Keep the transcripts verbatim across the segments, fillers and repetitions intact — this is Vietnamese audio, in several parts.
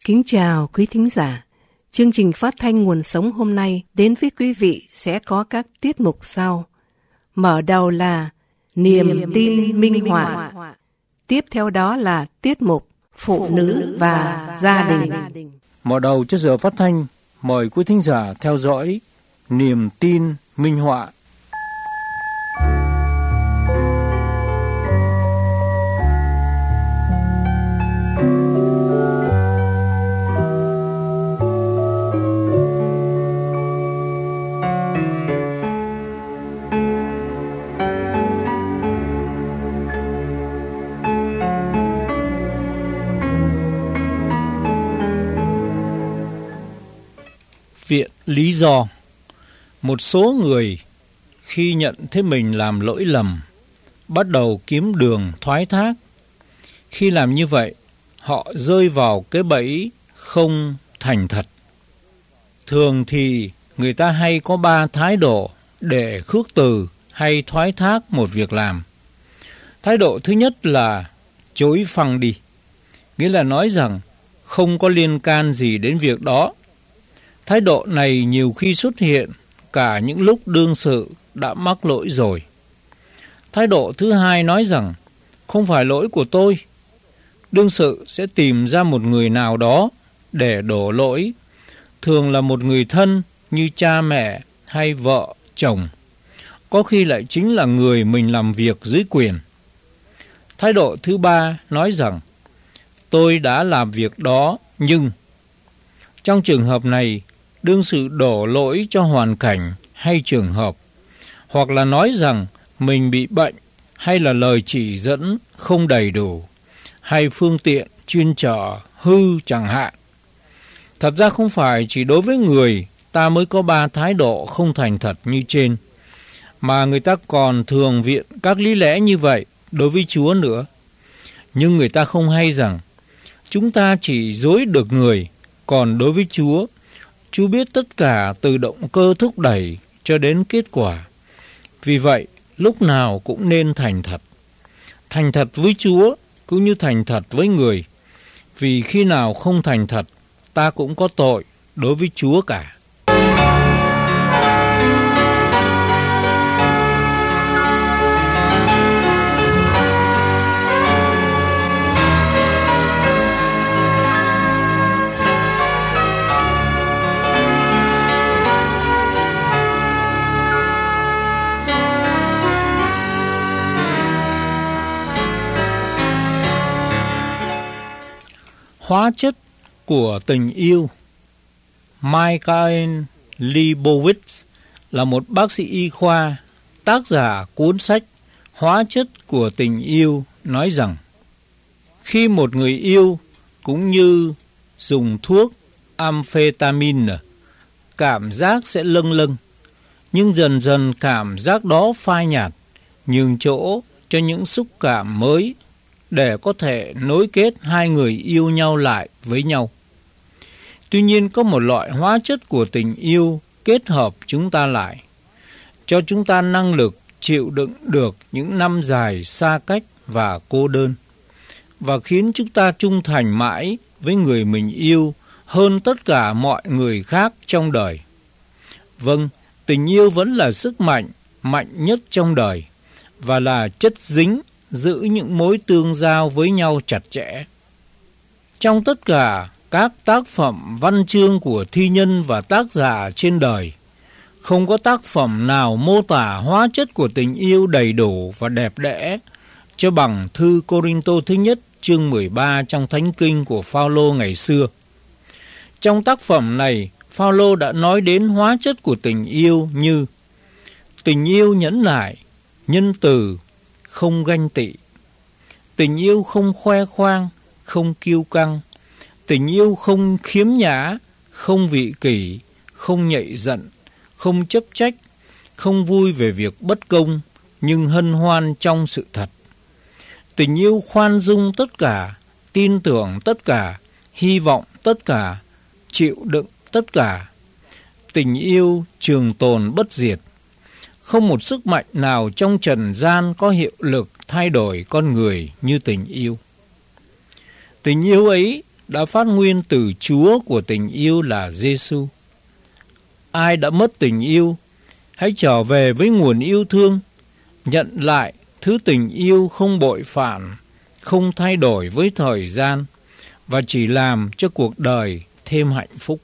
Kính chào quý thính giả. Chương trình phát thanh Nguồn Sống hôm nay đến với quý vị sẽ có các tiết mục sau. Mở đầu là Niềm, Niềm tin minh họa. Tiếp theo đó là tiết mục Phụ nữ và gia đình. Mở đầu cho giờ phát thanh, mời quý thính giả theo dõi Niềm tin minh họa. Viện lý do. Một số người khi nhận thấy mình làm lỗi lầm, bắt đầu kiếm đường thoái thác. Khi làm như vậy, họ rơi vào cái bẫy không thành thật. Thường thì người ta hay có ba thái độ để khước từ hay thoái thác một việc làm. Thái độ thứ nhất là chối phăng đi, nghĩa là nói rằng không có liên can gì đến việc đó. Thái độ này nhiều khi xuất hiện cả những lúc đương sự đã mắc lỗi rồi. Thái độ thứ hai nói rằng không phải lỗi của tôi. Đương sự sẽ tìm ra một người nào đó để đổ lỗi, thường là một người thân như cha mẹ hay vợ, chồng. Có khi lại chính là người mình làm việc dưới quyền. Thái độ thứ ba nói rằng tôi đã làm việc đó nhưng... Trong trường hợp này, đương sự đổ lỗi cho hoàn cảnh hay trường hợp, hoặc là nói rằng mình bị bệnh, hay là lời chỉ dẫn không đầy đủ, hay phương tiện chuyên chở hư chẳng hạn. Thật ra không phải chỉ đối với người ta mới có ba thái độ không thành thật như trên, mà người ta còn thường viện các lý lẽ như vậy đối với Chúa nữa. Nhưng người ta không hay rằng chúng ta chỉ dối được người, còn đối với Chúa, Chúa biết tất cả từ động cơ thúc đẩy cho đến kết quả. Vì vậy, lúc nào cũng nên thành thật. Thành thật với Chúa cũng như thành thật với người. Vì khi nào không thành thật, ta cũng có tội đối với Chúa cả. Hóa chất của tình yêu. Michael Leibowitz là một bác sĩ y khoa, tác giả cuốn sách Hóa chất của tình yêu nói rằng khi một người yêu cũng như dùng thuốc amphetamine, cảm giác sẽ lâng lâng, nhưng dần dần cảm giác đó phai nhạt, nhường chỗ cho những xúc cảm mới để có thể nối kết hai người yêu nhau lại với nhau. Tuy nhiên có một loại hóa chất của tình yêu kết hợp chúng ta lại, cho chúng ta năng lực chịu đựng được những năm dài xa cách và cô đơn, và khiến chúng ta trung thành mãi với người mình yêu hơn tất cả mọi người khác trong đời. Vâng, tình yêu vẫn là sức mạnh, mạnh nhất trong đời, và là chất dính giữ những mối tương giao với nhau chặt chẽ. Trong tất cả các tác phẩm văn chương của thi nhân và tác giả trên đời, không có tác phẩm nào mô tả hóa chất của tình yêu đầy đủ và đẹp đẽ cho bằng thư Cô-rinh-tô thứ nhất chương mười ba trong Thánh Kinh của Phao-lô ngày xưa. Trong tác phẩm này, Phao-lô đã nói đến hóa chất của tình yêu như tình yêu nhẫn nại, nhân từ, không ganh tị. Tình yêu không khoe khoang, không kiêu căng. Tình yêu không khiếm nhã, không vị kỷ, không nhạy giận, không chấp trách, không vui về việc bất công, nhưng hân hoan trong sự thật. Tình yêu khoan dung tất cả, tin tưởng tất cả, hy vọng tất cả, chịu đựng tất cả. Tình yêu trường tồn bất diệt. Không một sức mạnh nào trong trần gian có hiệu lực thay đổi con người như tình yêu. Tình yêu ấy đã phát nguyên từ Chúa của tình yêu là Giêsu. Ai đã mất tình yêu, hãy trở về với nguồn yêu thương, nhận lại thứ tình yêu không bội phản, không thay đổi với thời gian và chỉ làm cho cuộc đời thêm hạnh phúc.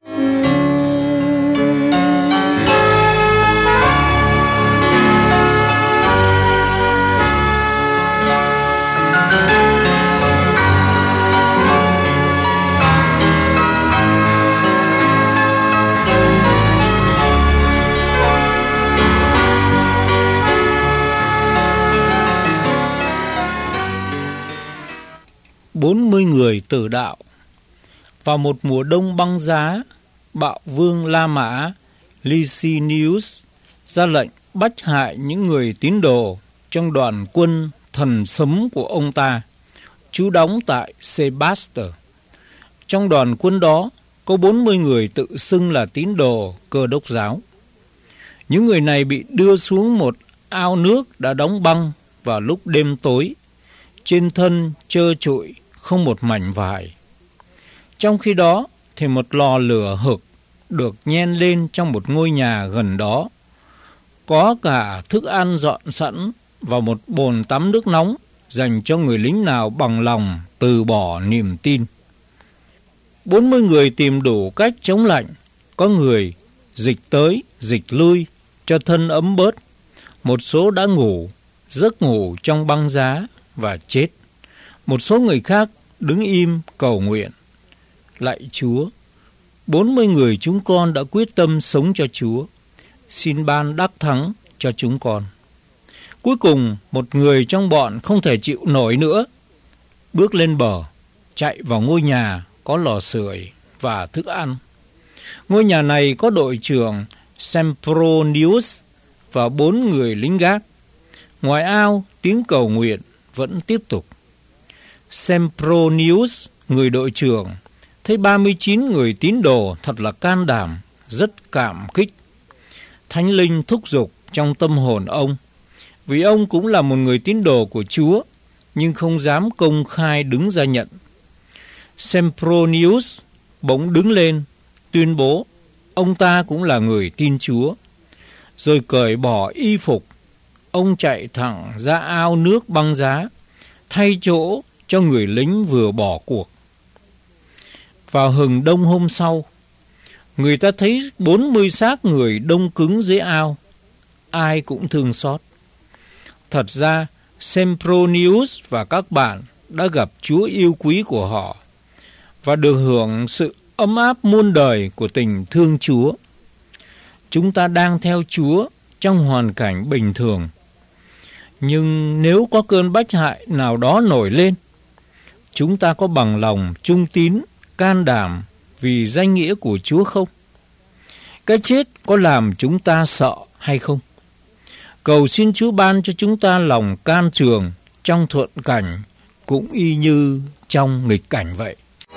bốn mươi người tử đạo. Vào một mùa đông băng giá, bạo vương La Mã Licinius ra lệnh bách hại những người tín đồ trong đoàn quân thần sấm của ông ta, trú đóng tại Sebaster. Trong đoàn quân đó có bốn mươi người tự xưng là tín đồ Cơ Đốc giáo. Những người này bị đưa xuống một ao nước đã đóng băng vào lúc đêm tối, trên thân trơ trụi, không một mảnh vải. Trong khi đó thì một lò lửa hực được nhen lên trong một ngôi nhà gần đó. Có cả thức ăn dọn sẵn và một bồn tắm nước nóng dành cho người lính nào bằng lòng từ bỏ niềm tin. bốn mươi người tìm đủ cách chống lạnh. Có người dịch tới, dịch lui cho thân ấm bớt. Một số đã ngủ, giấc ngủ trong băng giá và chết. Một số người khác đứng im cầu nguyện. Lạy Chúa, bốn mươi người chúng con đã quyết tâm sống cho Chúa. Xin ban đắc thắng cho chúng con. Cuối cùng, một người trong bọn không thể chịu nổi nữa, bước lên bờ, chạy vào ngôi nhà có lò sưởi và thức ăn. Ngôi nhà này có đội trưởng Sempronius và bốn người lính gác. Ngoài ao, tiếng cầu nguyện vẫn tiếp tục. Sempronius, người đội trưởng, thấy ba mươi chín người tín đồ thật là can đảm, rất cảm kích. Thánh linh thúc giục trong tâm hồn ông, vì ông cũng là một người tín đồ của Chúa, nhưng không dám công khai đứng ra nhận. Sempronius bỗng đứng lên, tuyên bố ông ta cũng là người tin Chúa. Rồi cởi bỏ y phục, ông chạy thẳng ra ao nước băng giá, thay chỗ cho người lính vừa bỏ cuộc. Vào hừng đông hôm sau, người ta thấy bốn mươi xác người đông cứng dưới ao. Ai cũng thương xót. Thật ra, Sempronius và các bạn đã gặp Chúa yêu quý của họ và được hưởng sự ấm áp muôn đời của tình thương Chúa. Chúng ta đang theo Chúa trong hoàn cảnh bình thường. Nhưng nếu có cơn bách hại nào đó nổi lên, chúng ta có bằng lòng trung tín, can đảm vì danh nghĩa của Chúa không? Cái chết có làm chúng ta sợ hay không? Cầu xin Chúa ban cho chúng ta lòng can trường trong thuận cảnh cũng y như trong nghịch cảnh vậy.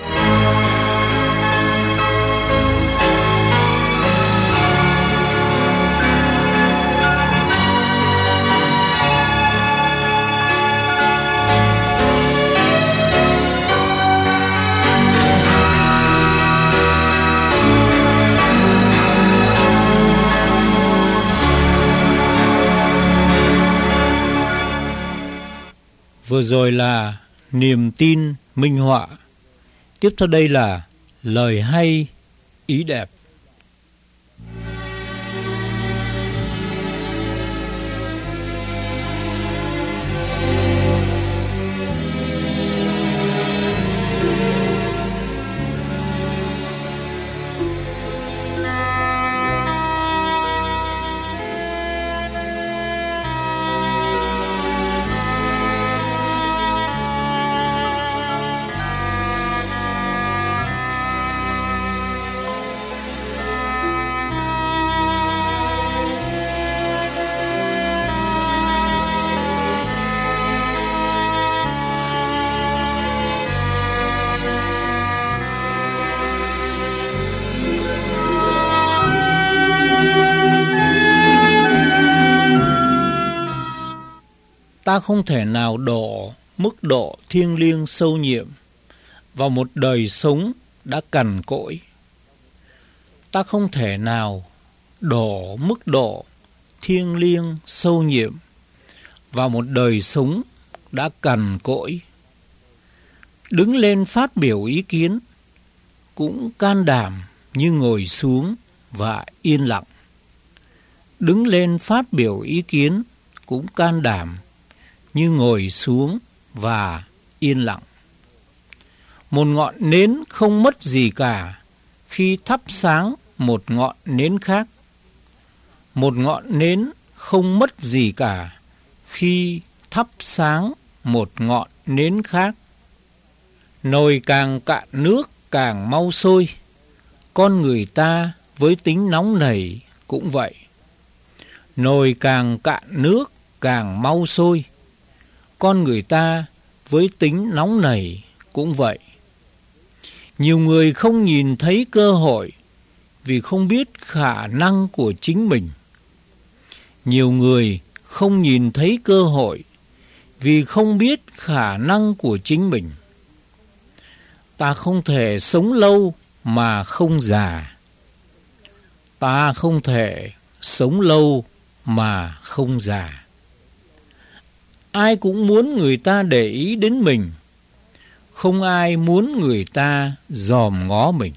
Vừa rồi là niềm tin minh họa. Tiếp theo đây là lời hay, ý đẹp. Ta không thể nào độ mức độ thiêng liêng sâu nhiệm vào một đời sống đã cằn cỗi. Ta không thể nào đổ mức độ thiêng liêng sâu nhiệm vào một đời sống đã cằn cỗi. Đứng lên phát biểu ý kiến cũng can đảm như ngồi xuống và yên lặng. Đứng lên phát biểu ý kiến cũng can đảm như ngồi xuống và yên lặng. Một ngọn nến không mất gì cả khi thắp sáng một ngọn nến khác. Một ngọn nến không mất gì cả khi thắp sáng một ngọn nến khác. Nồi càng cạn nước càng mau sôi, con người ta với tính nóng nảy cũng vậy. Nồi càng cạn nước càng mau sôi, con người ta với tính nóng nảy cũng vậy. Nhiều người không nhìn thấy cơ hội vì không biết khả năng của chính mình. Nhiều người không nhìn thấy cơ hội vì không biết khả năng của chính mình. Ta không thể sống lâu mà không già. Ta không thể sống lâu mà không già. Ai cũng muốn người ta để ý đến mình. Không ai muốn người ta dòm ngó mình.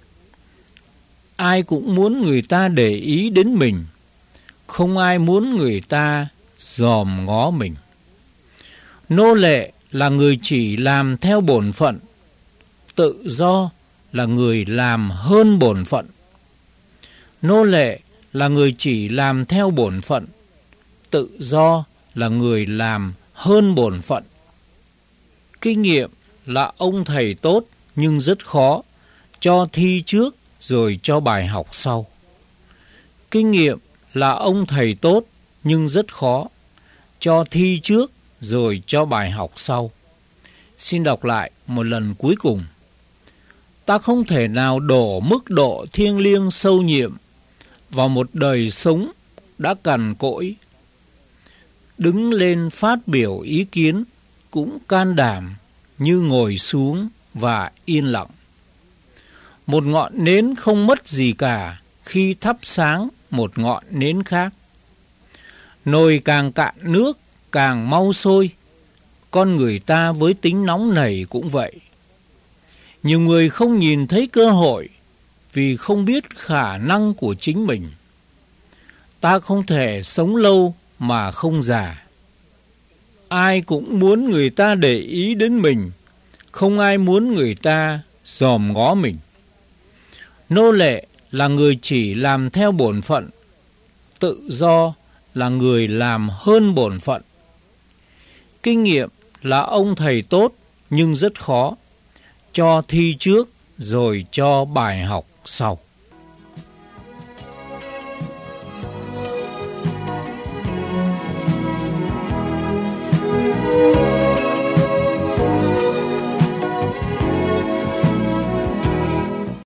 Ai cũng muốn người ta để ý đến mình. Không ai muốn người ta dòm ngó mình. Nô lệ là người chỉ làm theo bổn phận. Tự do là người làm hơn bổn phận. Nô lệ là người chỉ làm theo bổn phận. Tự do là người làm hơn bổn phận. Kinh nghiệm là ông thầy tốt nhưng rất khó, cho thi trước rồi cho bài học sau. Kinh nghiệm là ông thầy tốt nhưng rất khó, cho thi trước rồi cho bài học sau. Xin đọc lại một lần cuối cùng. Ta không thể nào đổ mức độ thiêng liêng sâu nhiệm vào một đời sống đã cằn cỗi. Đứng lên phát biểu ý kiến cũng can đảm như ngồi xuống và yên lặng. Một ngọn nến không mất gì cả khi thắp sáng một ngọn nến khác. Nồi càng cạn nước càng mau sôi, con người ta với tính nóng nảy cũng vậy. Nhiều người không nhìn thấy cơ hội vì không biết khả năng của chính mình. Ta không thể sống lâu mà không già. Ai cũng muốn người ta để ý đến mình, không ai muốn người ta dòm ngó mình. Nô lệ là người chỉ làm theo bổn phận, tự do là người làm hơn bổn phận. Kinh nghiệm là ông thầy tốt nhưng rất khó, cho thi trước rồi cho bài học sau.